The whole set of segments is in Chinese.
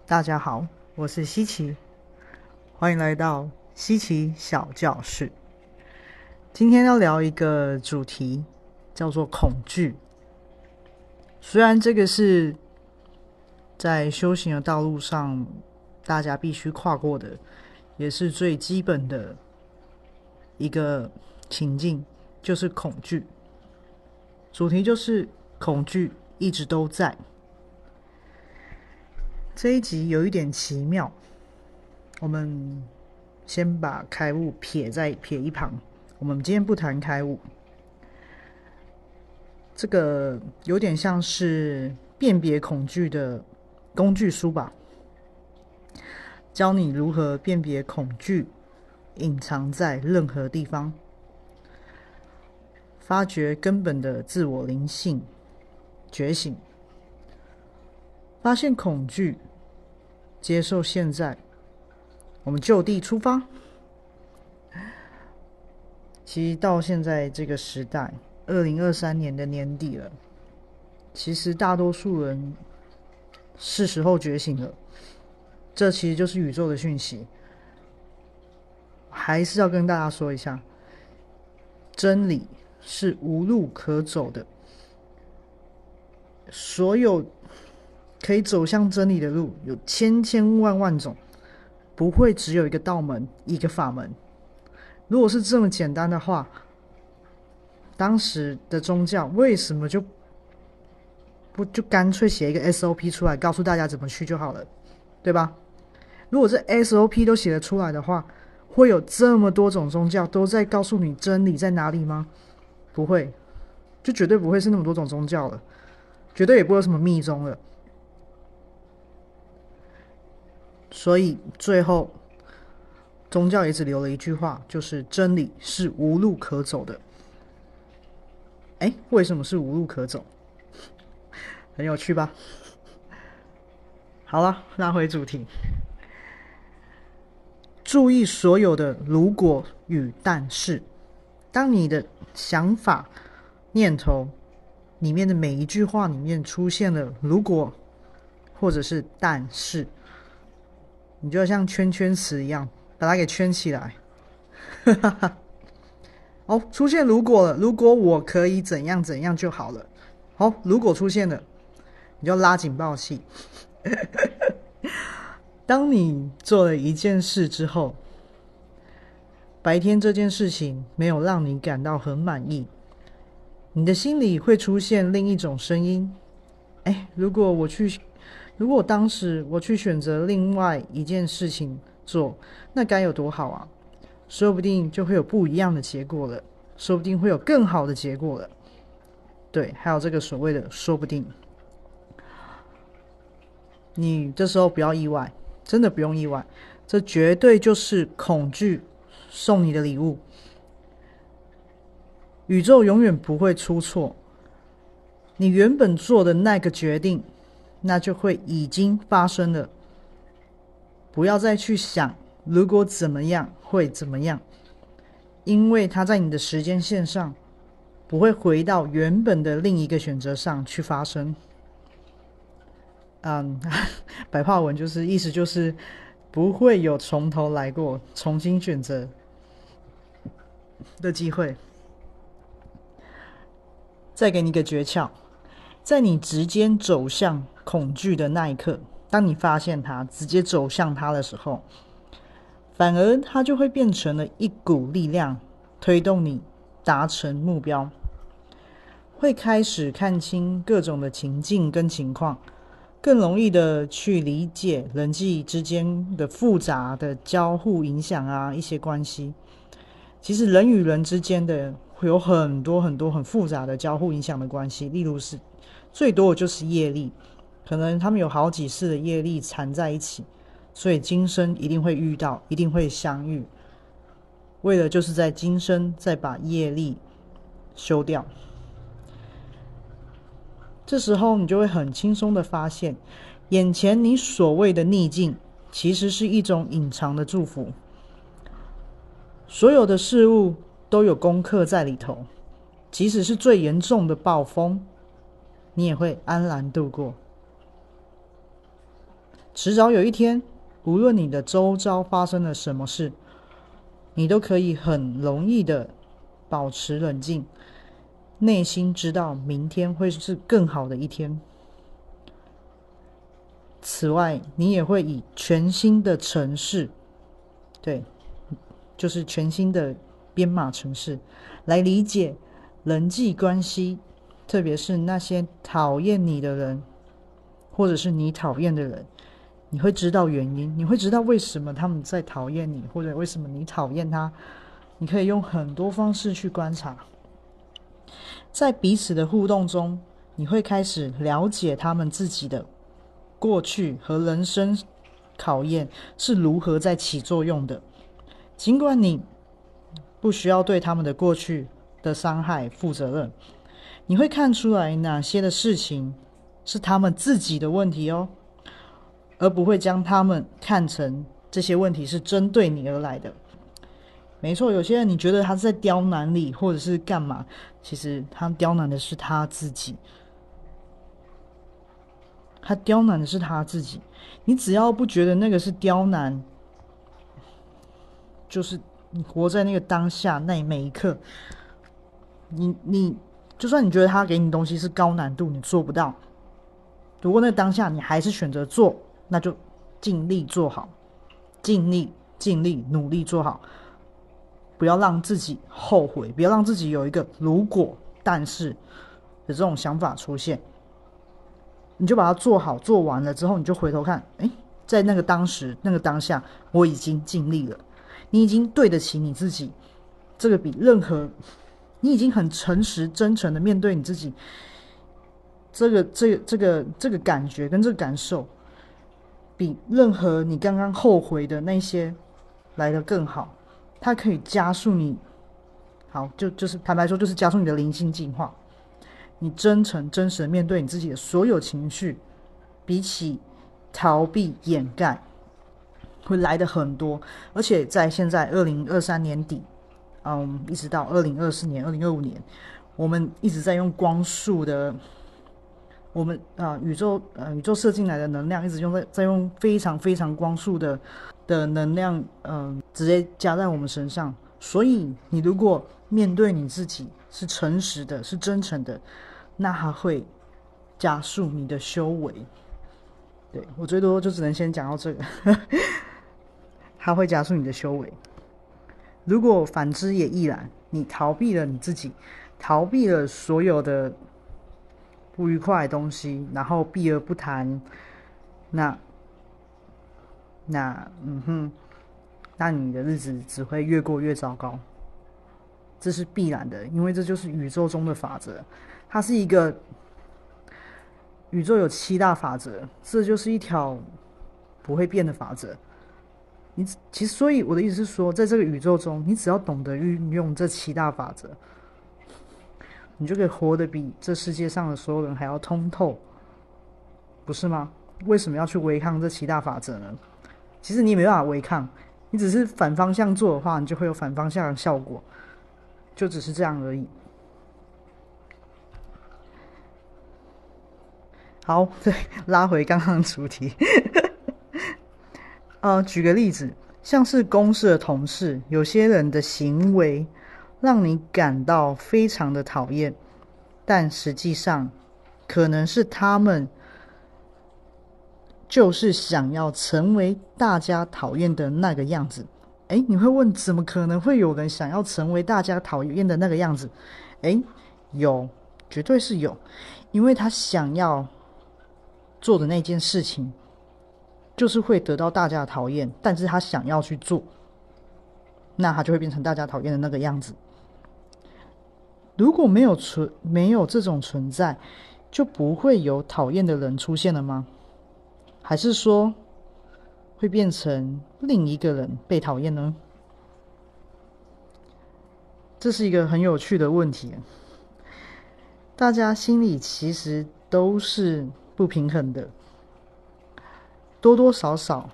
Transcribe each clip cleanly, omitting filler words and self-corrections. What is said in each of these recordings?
大家好，我是西奇，欢迎来到西奇小教室。今天要聊一个主题，叫做恐惧。虽然这个是在修行的道路上大家必须跨过的，也是最基本的一个情境，就是恐惧。主题就是恐惧一直都在。这一集有一点奇妙，我们先把开悟撇一旁，我们今天不谈开悟。这个有点像是辨别恐惧的工具书吧，教你如何辨别恐惧隐藏在任何地方，发掘根本的自我灵性觉醒，发现恐惧，接受现在，我们就地出发。其实到现在这个时代，2023年的年底了，其实大多数人是时候觉醒了，这其实就是宇宙的讯息。还是要跟大家说一下，真理是无路可走的，所有可以走向真理的路有千千万万种，不会只有一个道门一个法门。如果是这么简单的话，当时的宗教为什么就干脆写一个 SOP 出来，告诉大家怎么去就好了，对吧？如果这 SOP 都写得出来的话，会有这么多种宗教都在告诉你真理在哪里吗？不会，就绝对不会是那么多种宗教了，绝对也不会有什么密宗了。所以最后宗教也只留了一句话，就是真理是无路可走的。为什么是无路可走？很有趣吧？好了，拉回主题，注意所有的如果与但是。当你的想法念头里面的每一句话里面出现了如果或者是但是，你就要像圈圈词一样把它给圈起来。哦，出现如果了，如果我可以怎样怎样就好了。好，如果出现了，你就拉警报器。当你做了一件事之后，白天这件事情没有让你感到很满意，你的心里会出现另一种声音。如果当时我去选择另外一件事情做，那该有多好啊！说不定就会有不一样的结果了，说不定会有更好的结果了。对，还有这个所谓的说不定。你这时候不要意外，真的不用意外，这绝对就是恐惧送你的礼物。宇宙永远不会出错，你原本做的那个决定，那就会已经发生了。不要再去想如果怎么样会怎么样，因为它在你的时间线上不会回到原本的另一个选择上去发生。白话文就是意思就是不会有从头来过重新选择的机会。再给你一个诀窍，在你直接走向恐惧的那一刻，当你发现它直接走向它的时候，反而它就会变成了一股力量，推动你达成目标，会开始看清各种的情境跟情况，更容易的去理解人际之间的复杂的交互影响啊，一些关系。其实人与人之间的会有很多很多很复杂的交互影响的关系，例如是最多的就是业力，可能他们有好几世的业力缠在一起，所以今生一定会遇到，一定会相遇，为了就是在今生再把业力修掉。这时候你就会很轻松的发现，眼前你所谓的逆境其实是一种隐藏的祝福。所有的事物都有功课在里头，即使是最严重的暴风，你也会安然度过。 迟早有一天，无论你的周遭发生了什么事，你都可以很容易的保持冷静，内心知道明天会是更好的一天。此外，你也会以全新的程式，对，就是全新的编码程式来理解人际关系，特别是那些讨厌你的人，或者是你讨厌的人，你会知道原因，你会知道为什么他们在讨厌你，或者为什么你讨厌他。你可以用很多方式去观察，在彼此的互动中，你会开始了解他们自己的过去和人生考验是如何在起作用的。尽管你不需要对他们的过去的伤害负责任，你会看出来哪些的事情是他们自己的问题哦，而不会将他们看成这些问题是针对你而来的。没错，有些人你觉得他是在刁难你，或者是干嘛，其实他刁难的是他自己。他刁难的是他自己。你只要不觉得那个是刁难，就是你活在那个当下那每一刻，你就算你觉得他给你东西是高难度，你做不到，如果那个当下你还是选择做，那就尽力做好，尽力努力做好，不要让自己后悔，不要让自己有一个如果但是的这种想法出现。你就把它做好，做完了之后，你就回头看，在那个当时那个当下，我已经尽力了，你已经对得起你自己，这个比任何你已经很诚实真诚的面对你自己，这个感觉跟这个感受，比任何你刚刚后悔的那些来得更好。它可以加速你，好，就是坦白说，就是加速你的灵性进化。你真诚真实的面对你自己的所有情绪，比起逃避掩盖会来的很多。而且在现在2023年底，一直到2024年、2025年，我们一直在用光速的，我们宇宙射进来的能量，一直在用非常非常光速的能量，直接加在我们身上。所以你如果面对你自己是诚实的，是真诚的，那它会加速你的修为。对，我最多就只能先讲到这个它会加速你的修为。如果反之也亦然，你逃避了你自己，逃避了所有的不愉快的东西，然后避而不谈，那你的日子只会越过越糟糕，这是必然的，因为这就是宇宙中的法则。它是一个宇宙有7大法则，这就是一条不会变的法则。其实，所以我的意思是说，在这个宇宙中，你只要懂得运用这7大法则，你就可以活得比这世界上的所有人还要通透，不是吗？为什么要去违抗这7大法则呢？其实你也没办法违抗，你只是反方向做的话，你就会有反方向的效果，就只是这样而已。好，对，拉回刚刚的主题。举个例子，像是公司的同事，有些人的行为让你感到非常的讨厌，但实际上可能是他们就是想要成为大家讨厌的那个样子。你会问，怎么可能会有人想要成为大家讨厌的那个样子？有，绝对是有，因为他想要做的那件事情就是会得到大家的讨厌，但是他想要去做，那他就会变成大家讨厌的那个样子。如果没有这种存在，就不会有讨厌的人出现了吗？还是说会变成另一个人被讨厌呢？这是一个很有趣的问题。大家心里其实都是不平衡的，多多少少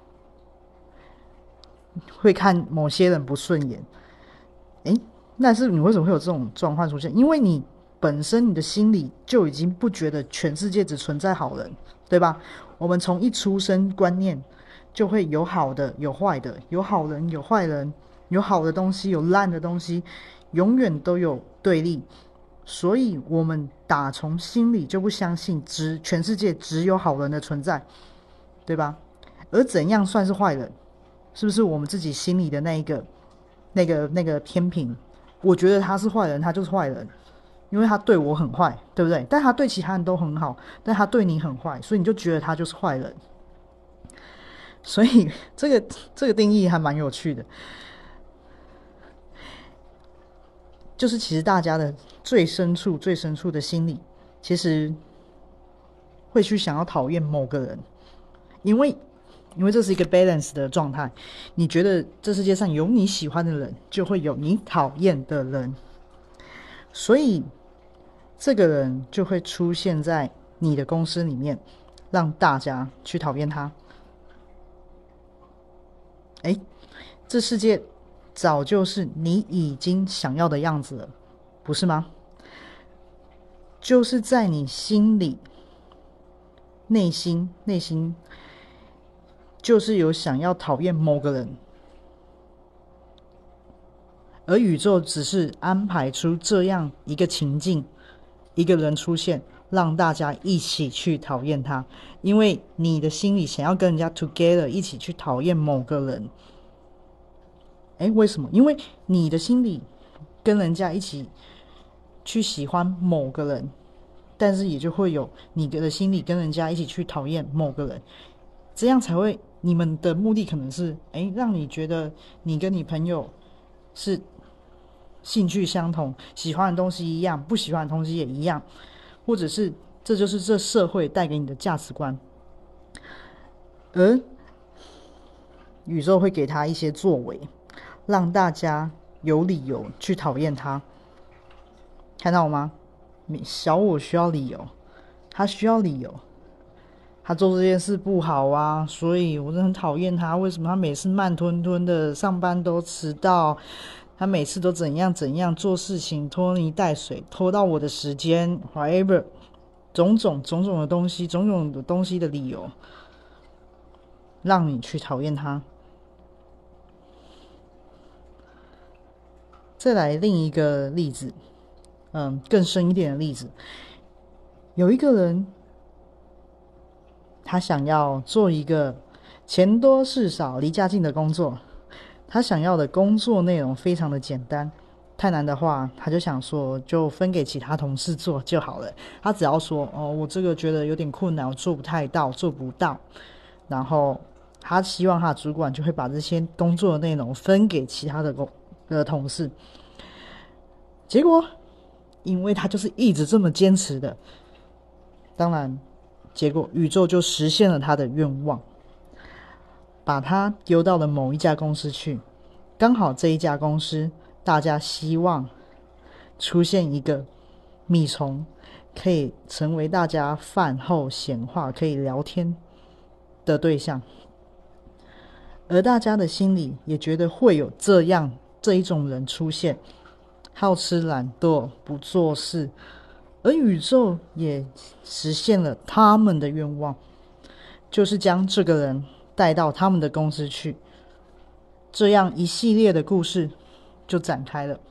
会看某些人不顺眼。但是你为什么会有这种状况出现？因为你本身你的心里就已经不觉得全世界只存在好人，对吧？ 我们从一出生观念就会有好的有坏的，有好人有坏人，有好的东西有烂的东西，永远都有对立。所以我们打从心里就不相信全世界只有好人的存在，对吧？而怎样算是坏人？是不是我们自己心里的那个天平？我觉得他是坏人，他就是坏人，因为他对我很坏，对不对？但他对其他人都很好，但他对你很坏，所以你就觉得他就是坏人。所以这个定义还蛮有趣的，就是其实大家的最深处的心理，其实会去想要讨厌某个人，因为这是一个 balance 的状态。你觉得这世界上有你喜欢的人，就会有你讨厌的人，所以这个人就会出现在你的公司里面，让大家去讨厌他。这世界早就是你已经想要的样子了，不是吗？就是在你心里内心就是有想要讨厌某个人，而宇宙只是安排出这样一个情境，一个人出现，让大家一起去讨厌他。因为你的心里想要跟人家 together 一起去讨厌某个人。为什么？因为你的心里跟人家一起去喜欢某个人，但是也就会有你的心里跟人家一起去讨厌某个人，这样才会，你们的目的可能是让你觉得你跟你朋友是兴趣相同，喜欢的东西一样，不喜欢的东西也一样，或者是这就是这社会带给你的价值观。而宇宙会给他一些作为，让大家有理由去讨厌他。看到吗？小我需要理由，他需要理由，他做这件事不好啊，所以我真的很讨厌他。为什么他每次慢吞吞的，上班都迟到，他每次都怎样做事情拖泥带水，拖到我的时间 whatever， 种种的东西，种种的东西的理由，让你去讨厌他。再来另一个例子，更深一点的例子，有一个人，他想要做一个钱多事少离家近的工作，他想要的工作内容非常的简单，太难的话他就想说就分给其他同事做就好了。他只要说我这个觉得有点困难，我做不到，然后他希望他的主管就会把这些工作的内容分给其他的同事。结果因为他就是一直这么坚持的，当然结果宇宙就实现了他的愿望，把他丢到了某一家公司去。刚好这一家公司大家希望出现一个米虫，可以成为大家饭后闲话可以聊天的对象，而大家的心里也觉得会有这一种人出现，好吃懒惰不做事，而宇宙也实现了他们的愿望，就是将这个人带到他们的公司去。这样一系列的故事就展开了。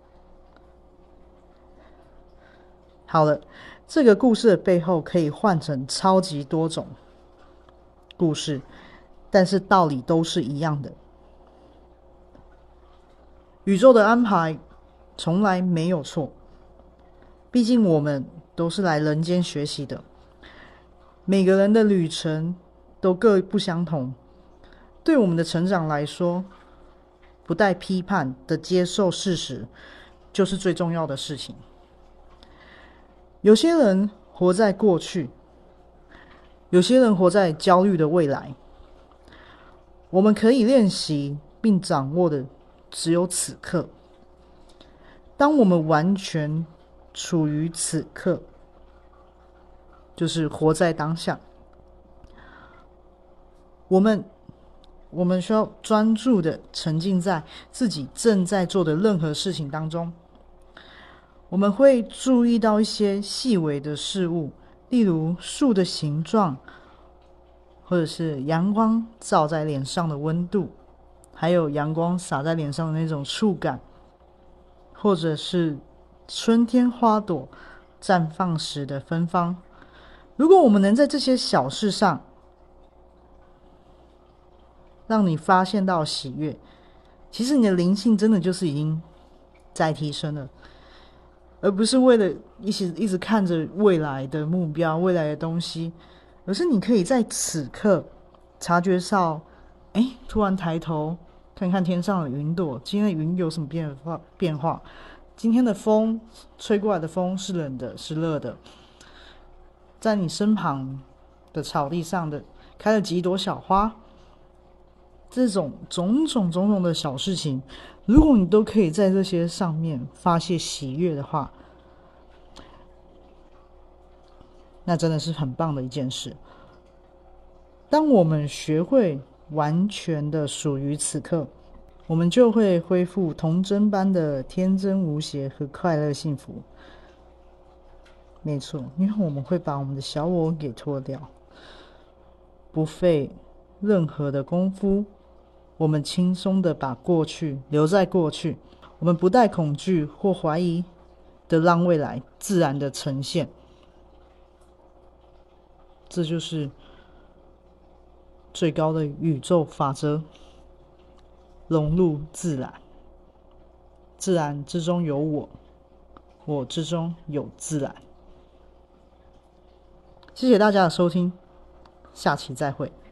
好了，这个故事的背后可以换成超级多种故事，但是道理都是一样的。宇宙的安排从来没有错，毕竟我们都是来人间学习的，每个人的旅程都各不相同。对我们的成长来说，不带批判的接受事实就是最重要的事情。有些人活在过去，有些人活在焦虑的未来，我们可以练习并掌握的只有此刻。当我们完全处于此刻，就是活在当下，我们需要专注的沉浸在自己正在做的任何事情当中。我们会注意到一些细微的事物，例如树的形状， 或者是阳光照在脸上的温度，还有阳光洒在脸上的那种触感，或者是春天花朵绽放时的芬芳。如果我们能在这些小事上让你发现到喜悦，其实你的灵性真的就是已经在提升了，而不是为了一直看着未来的目标、未来的东西，而是你可以在此刻察觉到，突然抬头看看天上的云朵，今天的云有什么变化？今天的风吹过来的风是冷的，是热的？在你身旁的草地上的开了几朵小花，这种种种的小事情，如果你都可以在这些上面发泄喜悦的话，那真的是很棒的一件事。当我们学会完全的属于此刻，我们就会恢复童真般的天真无邪和快乐幸福。没错，因为我们会把我们的小我给脱掉，不费任何的功夫，我们轻松的把过去留在过去，我们不带恐惧或怀疑的让未来自然的呈现。这就是最高的宇宙法则，融入自然，自然之中有我，我之中有自然。谢谢大家的收听，下期再会。